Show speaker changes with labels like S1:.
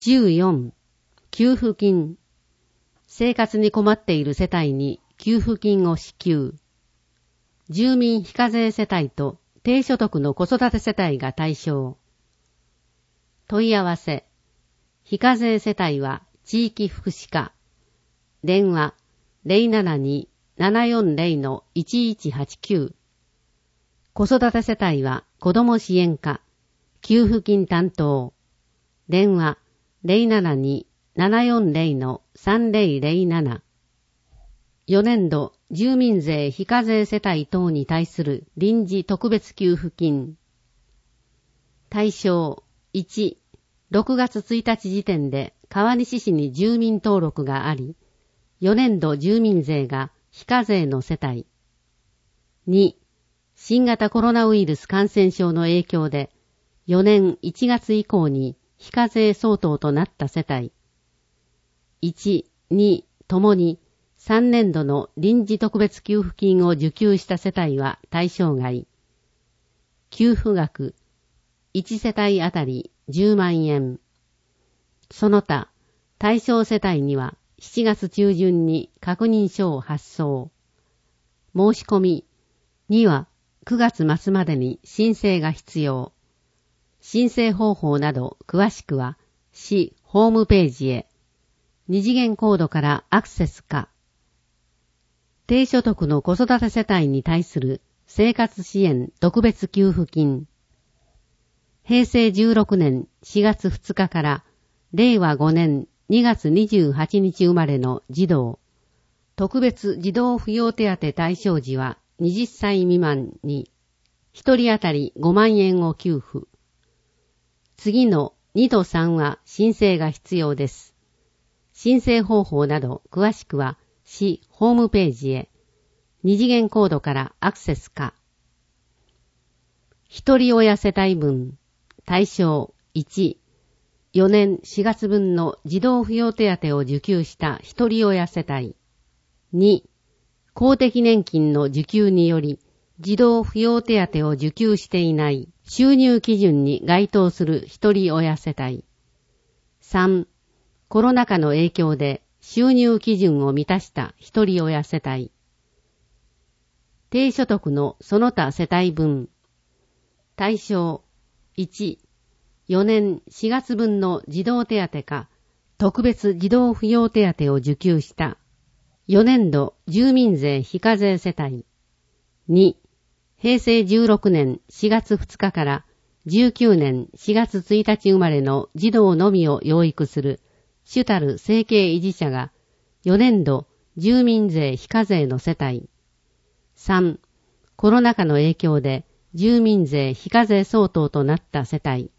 S1: 14、給付金。生活に困っている世帯に給付金を支給。住民非課税世帯と低所得の子育て世帯が対象。問い合わせ。非課税世帯は地域福祉課。電話 072-740-1189。子育て世帯は子ども支援課。給付金担当。電話 072-740-3007。4年度住民税非課税世帯等に対する臨時特別給付金。対象1、6月1日時点で川西市に住民登録があり、4年度住民税が非課税の世帯。2、新型コロナウイルス感染症の影響で4年1月以降に非課税相当となった世帯。1、2ともに3年度の臨時特別給付金を受給した世帯は対象外。給付額1世帯あたり10万円。その他、対象世帯には7月中旬に確認書を発送。申し込みには9月末までに申請が必要。申請方法など詳しくは市ホームページへ。二次元コードからアクセスか。低所得の子育て世帯に対する生活支援特別給付金。平成16年4月2日から令和5年2月28日生まれの児童。特別児童扶養手当対象児は20歳未満に1人当たり5万円を給付。次の2と3は申請が必要です。申請方法など詳しくは市ホームページへ。二次元コードからアクセスか。一人親世帯分。対象1、4年4月分の児童扶養手当を受給した一人親世帯。2、公的年金の受給により児童扶養手当を受給していない収入基準に該当する一人親世帯。3、コロナ禍の影響で収入基準を満たした一人親世帯。低所得のその他世帯分。対象1、4年4月分の児童手当か特別児童扶養手当を受給した4年度住民税非課税世帯。2、平成16年4月2日から19年4月1日生まれの児童のみを養育する主たる生計維持者が4年度住民税非課税の世帯。3、コロナ禍の影響で住民税非課税相当となった世帯。